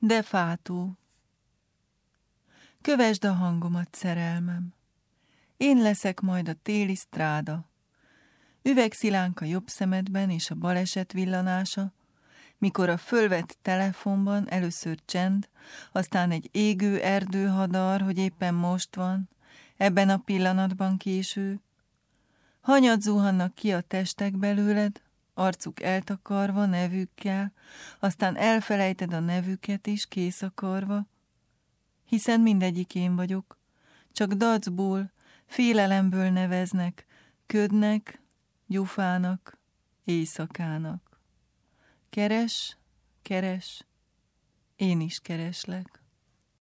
De fátó. Kövesd a hangomat, szerelmem. Én leszek majd a téli sztráda. Üvegszilánk a jobb szemedben és a baleset villanása, mikor a fölvett telefonban először csend, aztán egy égő erdőhadar, hogy éppen most van, ebben a pillanatban késő. Hanyat zuhannak ki a testek belőled, arcuk eltakarva nevükkel, aztán elfelejted a nevüket is kész akarva, hiszen mindegyik én vagyok, csak dacból, félelemből neveznek, ködnek, gyufának, éjszakának. Keres, keres, én is kereslek.